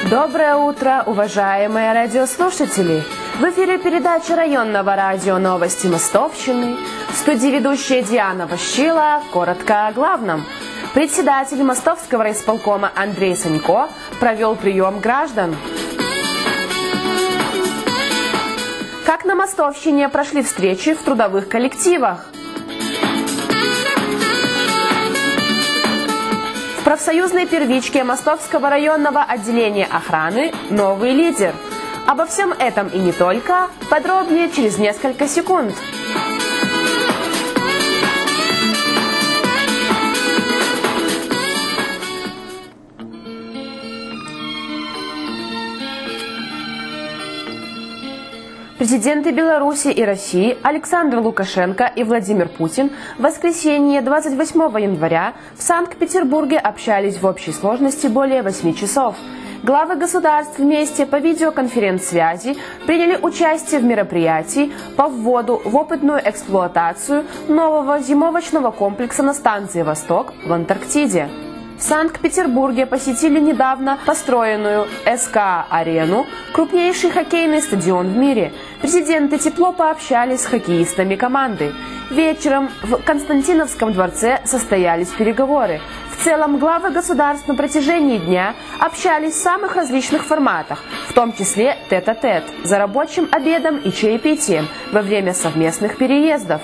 Доброе утро, уважаемые радиослушатели! В эфире передача районного радио «Новости Мостовщины». В студии ведущая Диана Ващила. Коротко о главном. Председатель Мостовского райисполкома Андрей Санько провел прием граждан. Как на Мостовщине прошли встречи в трудовых коллективах? В профсоюзной первичке Мостовского районного отделения охраны новый лидер. Обо всем этом и не только. Подробнее через несколько секунд. Президенты Беларуси и России Александр Лукашенко и Владимир Путин в воскресенье 28 января в Санкт-Петербурге общались в общей сложности более 8 часов. Главы государств вместе по видеоконференц-связи приняли участие в мероприятии по вводу в опытную эксплуатацию нового зимовочного комплекса на станции «Восток» в Антарктиде. В Санкт-Петербурге посетили недавно построенную СКА-арену, крупнейший хоккейный стадион в мире. Президенты тепло пообщались с хоккеистами команды. Вечером в Константиновском дворце состоялись переговоры. В целом главы государств на протяжении дня общались в самых различных форматах, в том числе тет-а-тет, за рабочим обедом и чаепитием во время совместных переездов.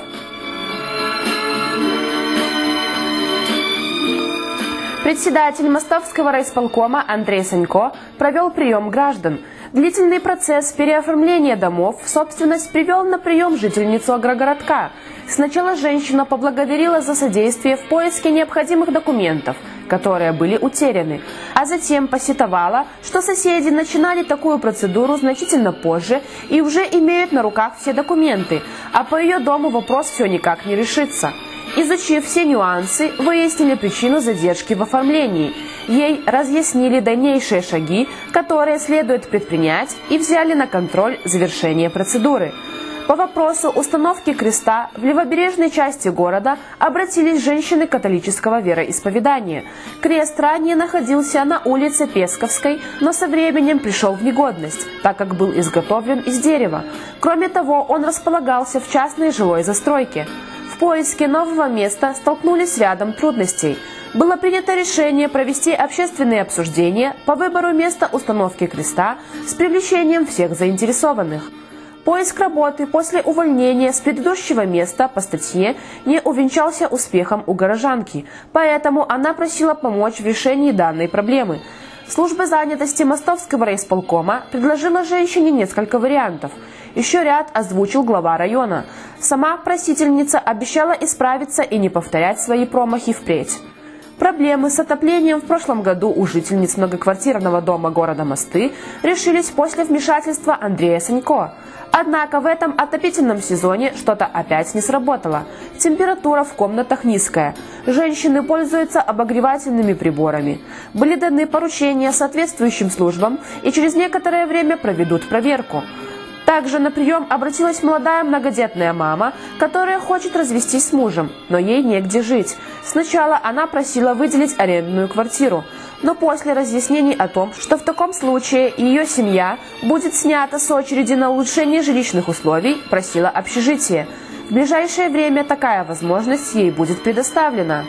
Председатель Мостовского райисполкома Андрей Санько провел прием граждан. Длительный процесс переоформления домов в собственность привел на прием жительницу агрогородка. Сначала женщина поблагодарила за содействие в поиске необходимых документов, которые были утеряны, а затем посетовала, что соседи начинали такую процедуру значительно позже и уже имеют на руках все документы, а по ее дому вопрос все никак не решится. Изучив все нюансы, выяснили причину задержки в оформлении. Ей разъяснили дальнейшие шаги, которые следует предпринять, и взяли на контроль завершение процедуры. По вопросу установки креста в левобережной части города обратились женщины католического вероисповедания. Крест ранее находился на улице Песковской, но со временем пришел в негодность, так как был изготовлен из дерева. Кроме того, он располагался в частной жилой застройке. В поиске нового места столкнулись с рядом трудностей. Было принято решение провести общественные обсуждения по выбору места установки креста с привлечением всех заинтересованных. Поиск работы после увольнения с предыдущего места по статье не увенчался успехом у горожанки, поэтому она просила помочь в решении данной проблемы. Служба занятости Мостовского райисполкома предложила женщине несколько вариантов. Еще ряд озвучил глава района. Сама просительница обещала исправиться и не повторять свои промахи впредь. Проблемы с отоплением в прошлом году у жительниц многоквартирного дома города Мосты решились после вмешательства Андрея Санько. Однако в этом отопительном сезоне что-то опять не сработало. Температура в комнатах низкая. Женщины пользуются обогревательными приборами. Были даны поручения соответствующим службам и через некоторое время проведут проверку. Также на прием обратилась молодая многодетная мама, которая хочет развестись с мужем, но ей негде жить. Сначала она просила выделить арендную квартиру, но после разъяснений о том, что в таком случае ее семья будет снята с очереди на улучшение жилищных условий, просила общежитие. В ближайшее время такая возможность ей будет предоставлена.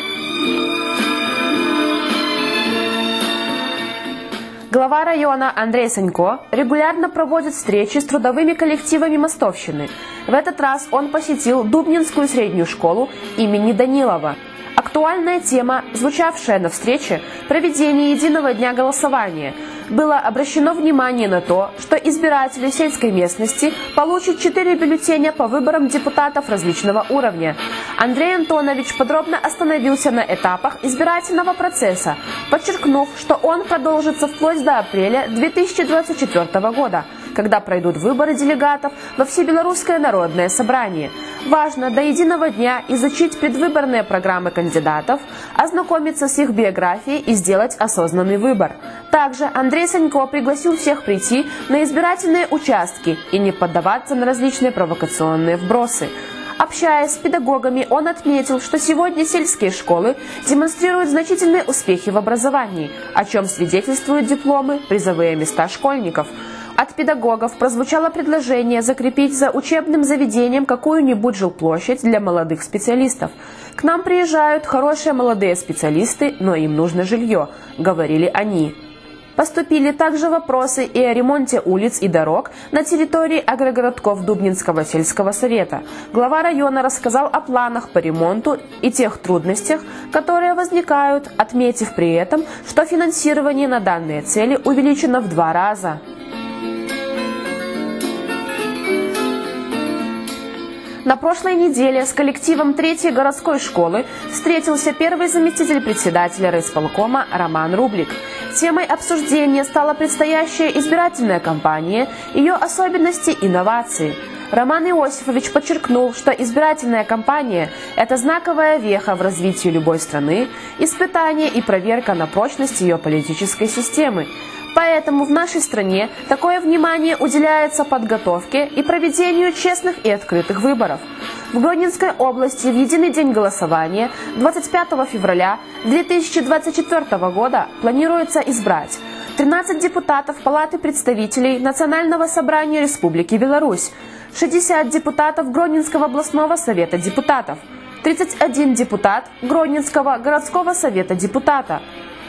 Глава района Андрей Санько регулярно проводит встречи с трудовыми коллективами Мостовщины. В этот раз он посетил Дубнинскую среднюю школу имени Данилова. Актуальная тема, звучавшая на встрече, проведение единого дня голосования. Было обращено внимание на то, что избиратели сельской местности получат 4 бюллетеня по выборам депутатов различного уровня. Андрей Антонович подробно остановился на этапах избирательного процесса, подчеркнув, что он продолжится вплоть до апреля 2024 года, когда пройдут выборы делегатов во Всебелорусское народное собрание. Важно до единого дня изучить предвыборные программы кандидатов, ознакомиться с их биографией и сделать осознанный выбор. Также Андрей Санько пригласил всех прийти на избирательные участки и не поддаваться на различные провокационные вбросы. Общаясь с педагогами, он отметил, что сегодня сельские школы демонстрируют значительные успехи в образовании, о чем свидетельствуют дипломы, призовые места школьников. От педагогов прозвучало предложение закрепить за учебным заведением какую-нибудь жилплощадь для молодых специалистов. «К нам приезжают хорошие молодые специалисты, но им нужно жилье», – говорили они. Поступили также вопросы и о ремонте улиц и дорог на территории агрогородков Дубнинского сельского совета. Глава района рассказал о планах по ремонту и тех трудностях, которые возникают, отметив при этом, что финансирование на данные цели увеличено в 2 раза. На прошлой неделе с коллективом 3-й городской школы встретился первый заместитель председателя райисполкома Роман Рублик. Темой обсуждения стала предстоящая избирательная кампания, ее особенности и инновации. Роман Иосифович подчеркнул, что избирательная кампания – это знаковая веха в развитии любой страны, испытание и проверка на прочность ее политической системы. Поэтому в нашей стране такое внимание уделяется подготовке и проведению честных и открытых выборов. В Гродненской области в единый день голосования 25 февраля 2024 года планируется избрать 13 депутатов Палаты представителей Национального собрания Республики Беларусь, 60 депутатов Гродненского областного совета депутатов, 31 депутат Гродненского городского совета депутата,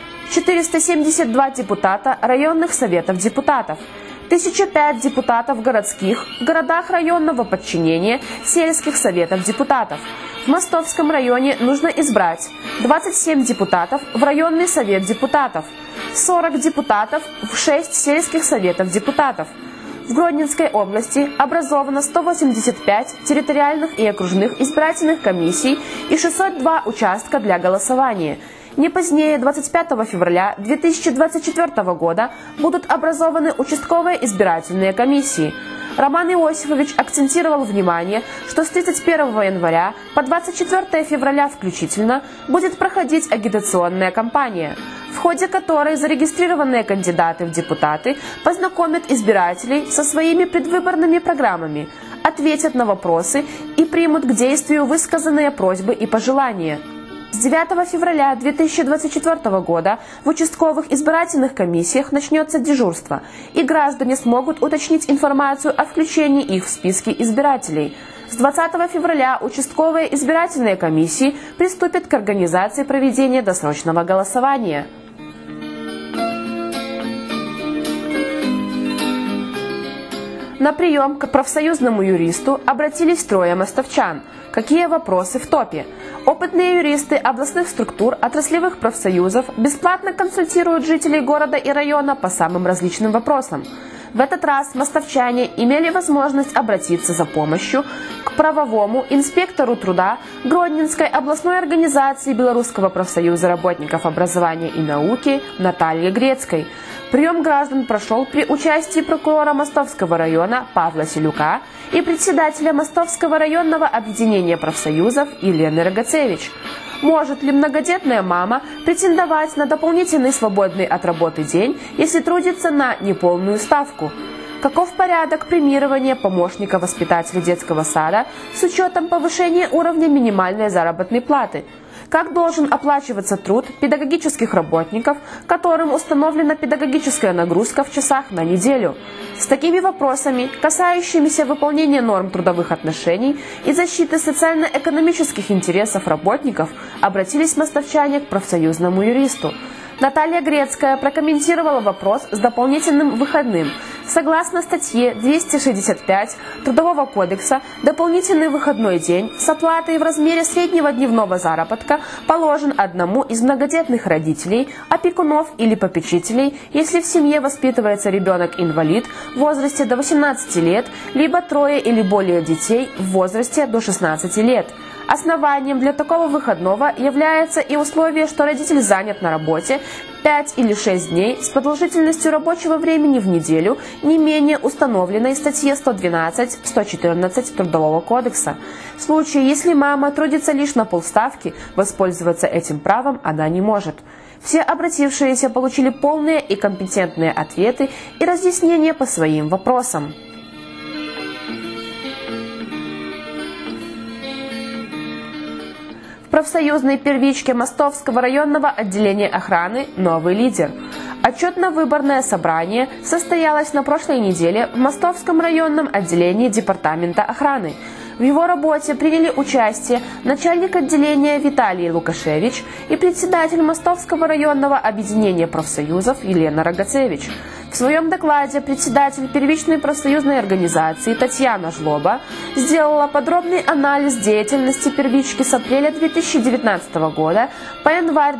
472 депутата районных советов депутатов, 1005 депутатов в городах районного подчинения сельских советов депутатов. В Мостовском районе нужно избрать 27 депутатов в районный совет депутатов, 40 депутатов в 6 сельских советов депутатов. В Гродненской области образовано 185 территориальных и окружных избирательных комиссий и 602 участка для голосования. Не позднее 25 февраля 2024 года будут образованы участковые избирательные комиссии. Роман Иосифович акцентировал внимание, что с 31 января по 24 февраля включительно будет проходить агитационная кампания, в ходе которой зарегистрированные кандидаты в депутаты познакомят избирателей со своими предвыборными программами, ответят на вопросы и примут к действию высказанные просьбы и пожелания. С 9 февраля 2024 года в участковых избирательных комиссиях начнется дежурство, и граждане смогут уточнить информацию о включении их в списки избирателей. С 20 февраля участковые избирательные комиссии приступят к организации проведения досрочного голосования. На прием к профсоюзному юристу обратились 3 мостовчан. Какие вопросы в топе? Опытные юристы областных структур, отраслевых профсоюзов бесплатно консультируют жителей города и района по самым различным вопросам. В этот раз мостовчане имели возможность обратиться за помощью к правовому инспектору труда Гродненской областной организации Белорусского профсоюза работников образования и науки Наталье Грецкой. Прием граждан прошел при участии прокурора Мостовского района Павла Селюка и председателя Мостовского районного объединения профсоюзов Елены Рогацевич. Может ли многодетная мама претендовать на дополнительный свободный от работы день, если трудится на неполную ставку? Каков порядок премирования помощника воспитателя детского сада с учетом повышения уровня минимальной заработной платы? Как должен оплачиваться труд педагогических работников, которым установлена педагогическая нагрузка в часах на неделю? С такими вопросами, касающимися выполнения норм трудовых отношений и защиты социально-экономических интересов работников, обратились мостовчане к профсоюзному юристу. Наталья Грецкая прокомментировала вопрос с дополнительным выходным. Согласно статье 265 Трудового кодекса, дополнительный выходной день с оплатой в размере среднего дневного заработка положен одному из многодетных родителей, опекунов или попечителей, если в семье воспитывается ребенок-инвалид в возрасте до 18 лет, либо 3 или более детей в возрасте до 16 лет. Основанием для такого выходного является и условие, что родитель занят на работе 5 или 6 дней с продолжительностью рабочего времени в неделю, не менее установленной в статье 112-114 Трудового кодекса. В случае, если мама трудится лишь на полставки, воспользоваться этим правом она не может. Все обратившиеся получили полные и компетентные ответы и разъяснения по своим вопросам. профсоюзной первичке Мостовского районного отделения охраны новый лидер. Отчетно-выборное собрание состоялось на прошлой неделе в Мостовском районном отделении Департамента охраны. В его работе приняли участие начальник отделения Виталий Лукашевич и председатель Мостовского районного объединения профсоюзов Елена Рогацевич. В своем докладе председатель первичной профсоюзной организации Татьяна Жлоба сделала подробный анализ деятельности первички с апреля 2019 года по январь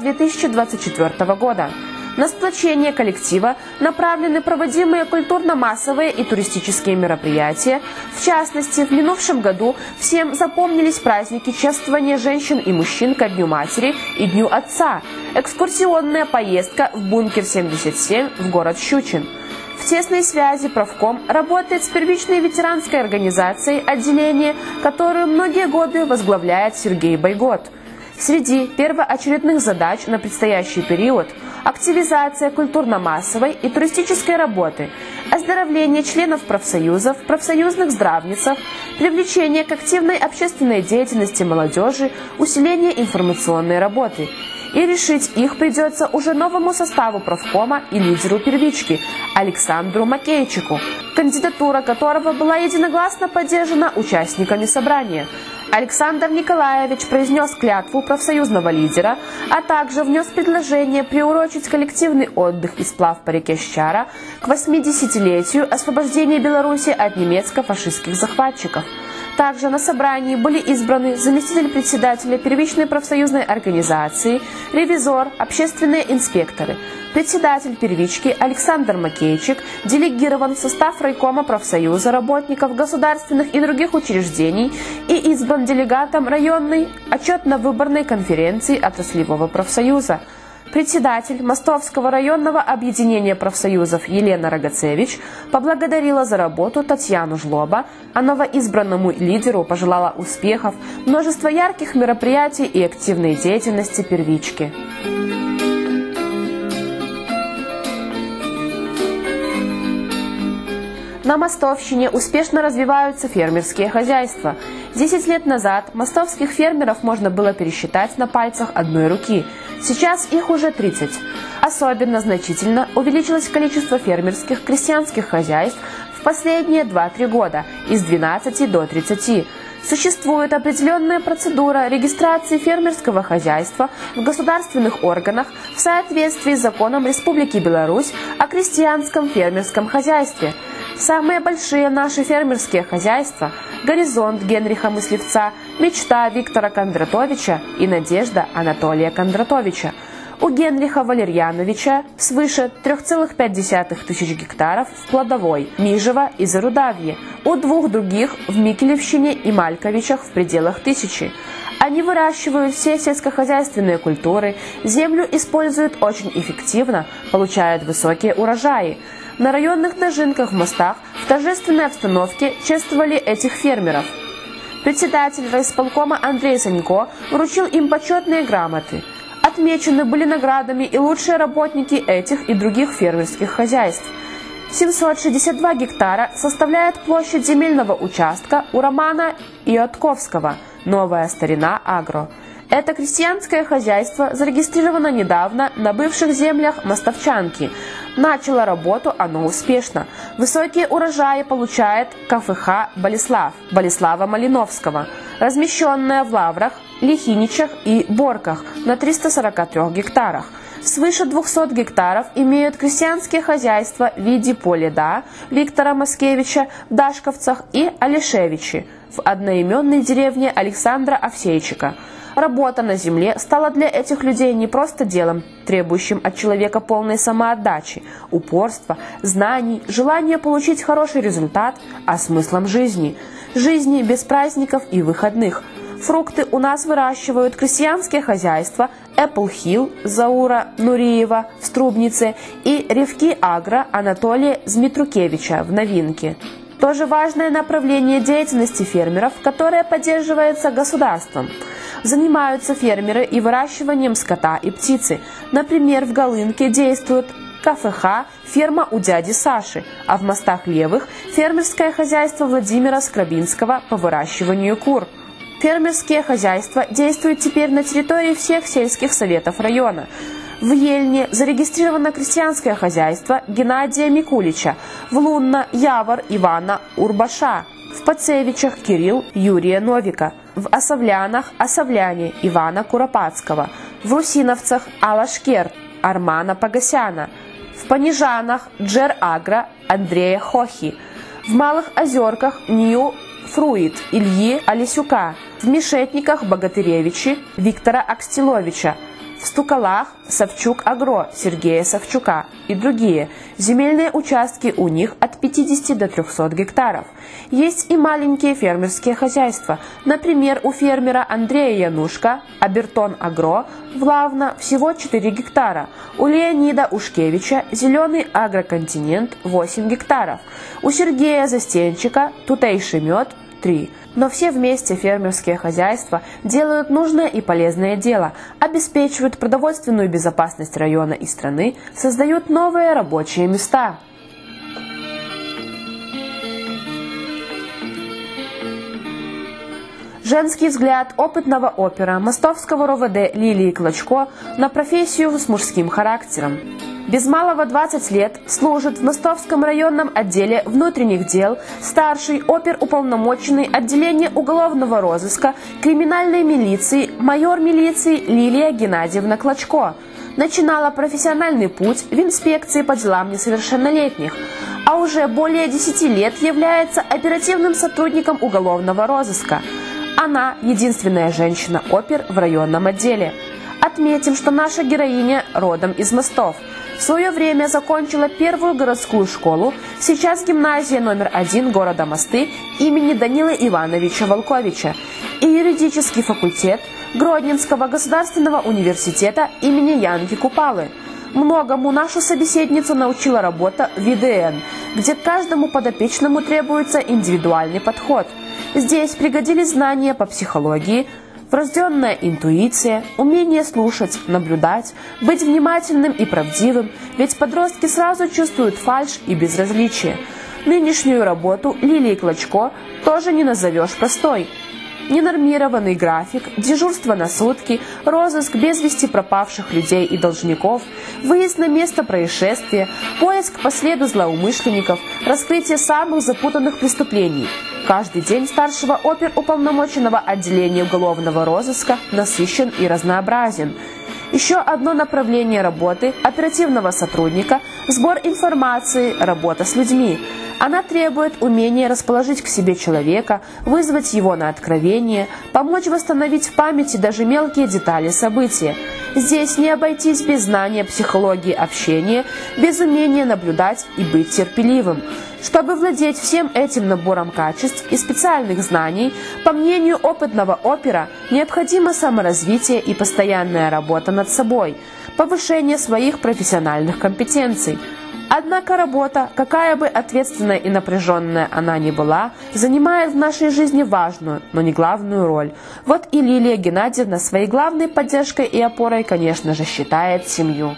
2024 года. На сплочение коллектива направлены проводимые культурно-массовые и туристические мероприятия. В частности, в минувшем году всем запомнились праздники чествования женщин и мужчин ко Дню Матери и Дню Отца, экскурсионная поездка в бункер 77 в город Щучин. В тесной связи правком работает с первичной ветеранской организацией отделения, которую многие годы возглавляет Сергей Байгот. Среди первоочередных задач на предстоящий период – активизация культурно-массовой и туристической работы, оздоровление членов профсоюзов, профсоюзных здравницах, привлечение к активной общественной деятельности молодежи, усиление информационной работы. И решить их придется уже новому составу правкома и лидеру первички Александру Макейчику, кандидатура которого была единогласно поддержана участниками собрания. Александр Николаевич произнес клятву профсоюзного лидера, а также внес предложение приурочить коллективный отдых и сплав по реке Щара к 80-летию освобождения Беларуси от немецко-фашистских захватчиков. Также на собрании были избраны заместитель председателя первичной профсоюзной организации, ревизор, общественные инспекторы. Председатель первички Александр Макейчик делегирован в состав райкома профсоюза работников государственных и других учреждений и избран делегатом районной отчетно-выборной конференции отраслевого профсоюза. Председатель Мостовского районного объединения профсоюзов Елена Рогацевич поблагодарила за работу Татьяну Жлоба, а новоизбранному лидеру пожелала успехов, множества ярких мероприятий и активной деятельности первички. На Мостовщине успешно развиваются фермерские хозяйства. 10 лет назад мостовских фермеров можно было пересчитать на пальцах одной руки. Сейчас их уже 30. Особенно значительно увеличилось количество фермерских крестьянских хозяйств в последние 2-3 года из 12 до 30. Существует определенная процедура регистрации фермерского хозяйства в государственных органах в соответствии с законом Республики Беларусь о крестьянском фермерском хозяйстве. Самые большие наши фермерские хозяйства – «Горизонт» Генриха Мыслевца, «Мечта» Виктора Кондратовича и «Надежда» Анатолия Кондратовича. У Генриха Валерьяновича свыше 3,5 тысяч гектаров в Плодовой, Нижево и Зарудавье. У двух других в Микелевщине и Мальковичах в пределах 1000. Они выращивают все сельскохозяйственные культуры, землю используют очень эффективно, получают высокие урожаи. На районных дожинках в мостах в торжественной обстановке чествовали этих фермеров. Председатель райисполкома Андрей Санько вручил им почетные грамоты. Отмечены были наградами и лучшие работники этих и других фермерских хозяйств. 762 гектара составляет площадь земельного участка у Романа Иотковского «Новая старина Агро». Это крестьянское хозяйство зарегистрировано недавно на бывших землях Мостовчанки. Начало работу оно успешно. Высокие урожаи получает КФХ Болеслава Малиновского, размещенная в Лаврах, Лихиничах и Борках на 343 гектарах. Свыше 200 гектаров имеют крестьянские хозяйства в виде Поледа Виктора Маскевича в Дашковцах и Алешевичи в одноименной деревне Александра Овсейчика. Работа на земле стала для этих людей не просто делом, требующим от человека полной самоотдачи, упорства, знаний, желания получить хороший результат, а смыслом жизни. Жизни без праздников и выходных. Фрукты у нас выращивают крестьянские хозяйства Apple Hill Заура Нуриева в Струбнице и Ревки Агро Анатолия Змитрукевича в Новинке. Тоже важное направление деятельности фермеров, которое поддерживается государством. Занимаются фермеры и выращиванием скота и птицы. Например, в Голынке действует КФХ «Ферма у дяди Саши», а в Мостах Левых – фермерское хозяйство Владимира Скрабинского по выращиванию кур. Фермерские хозяйства действуют теперь на территории всех сельских советов района. В Ельне зарегистрировано крестьянское хозяйство Геннадия Микулича, в Лунно – Явор Ивана Урбаша, в Пацевичах – Кирилл Юрия Новика, в Осовлянах – Осовляне Ивана Куропатского, в Русиновцах – Алашкер Армана Погосяна, в Понижанах – Джер-Агро Андрея Хохи, в Малых Озерках – Нью Фруит Ильи Алисюка, в Мишетниках – Богатыревичи Виктора Акстиловича, в Стукалах – Савчук-Агро Сергея Савчука и другие. Земельные участки у них от 50 до 300 гектаров. Есть и маленькие фермерские хозяйства. Например, у фермера Андрея Янушка Абертон-Агро в Лавно всего 4 гектара. У Леонида Ушкевича Зеленый Агроконтинент 8 гектаров. У Сергея Застенчика Тутейший мед 3. Но все вместе фермерские хозяйства делают нужное и полезное дело, обеспечивают продовольственную безопасность района и страны, создают новые рабочие места. Женский взгляд опытного опера мостовского РОВД Лилии Клочко на профессию с мужским характером. Без малого 20 лет служит в Мостовском районном отделе внутренних дел старший оперуполномоченный отделения уголовного розыска криминальной милиции майор милиции Лилия Геннадьевна Клочко. Начинала профессиональный путь в инспекции по делам несовершеннолетних, а уже более 10 лет является оперативным сотрудником уголовного розыска. Она единственная женщина-опер в районном отделе. Отметим, что наша героиня родом из Мостов. В свое время закончила первую городскую школу, сейчас гимназия номер 1 города Мосты имени Данилы Ивановича Волковича и юридический факультет Гродненского государственного университета имени Янки Купалы. Многому нашу собеседницу научила работа в ВДН, где каждому подопечному требуется индивидуальный подход. Здесь пригодились знания по психологии, врожденная интуиция, умение слушать, наблюдать, быть внимательным и правдивым, ведь подростки сразу чувствуют фальшь и безразличие. Нынешнюю работу Лилии Клочко тоже не назовешь простой. Ненормированный график, дежурство на сутки, розыск без вести пропавших людей и должников, выезд на место происшествия, поиск по следу злоумышленников, раскрытие самых запутанных преступлений. Каждый день старшего оперуполномоченного отделения уголовного розыска насыщен и разнообразен. Еще одно направление работы оперативного сотрудника – сбор информации, работа с людьми. Она требует умения расположить к себе человека, вызвать его на откровение, помочь восстановить в памяти даже мелкие детали события. Здесь не обойтись без знания психологии общения, без умения наблюдать и быть терпеливым. Чтобы владеть всем этим набором качеств и специальных знаний, по мнению опытного опера, необходимо саморазвитие и постоянная работа над собой, повышение своих профессиональных компетенций. Однако работа, какая бы ответственная и напряженная она ни была, занимает в нашей жизни важную, но не главную роль. Вот и Лилия Геннадьевна своей главной поддержкой и опорой, конечно же, считает семью.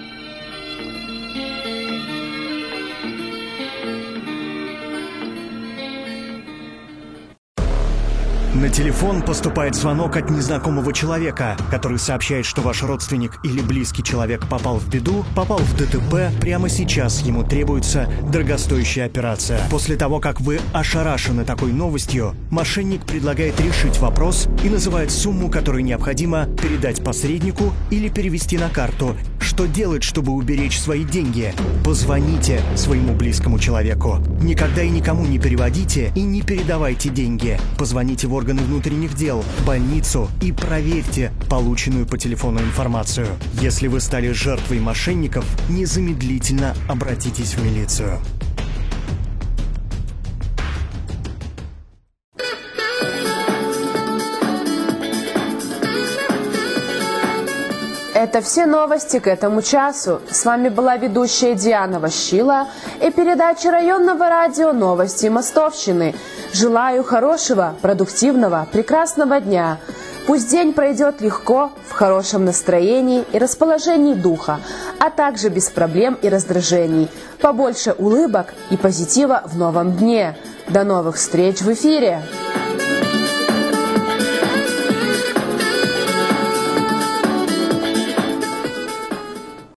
На телефон поступает звонок от незнакомого человека, который сообщает, что ваш родственник или близкий человек попал в беду, попал в ДТП. Прямо сейчас ему требуется дорогостоящая операция. После того, как вы ошарашены такой новостью, мошенник предлагает решить вопрос и называет сумму, которую необходимо передать посреднику или перевести на карту. Что делать, чтобы уберечь свои деньги? Позвоните своему близкому человеку. Никогда и никому не переводите и не передавайте деньги. Позвоните в органы внутренних дел, больницу и проверьте полученную по телефону информацию. Если вы стали жертвой мошенников, незамедлительно обратитесь в милицию. Это все новости к этому часу. С вами была ведущая Диана Ващила и передача районного радио «Новости Мостовщины». Желаю хорошего, продуктивного, прекрасного дня. Пусть день пройдет легко, в хорошем настроении и расположении духа, а также без проблем и раздражений. Побольше улыбок и позитива в новом дне. До новых встреч в эфире!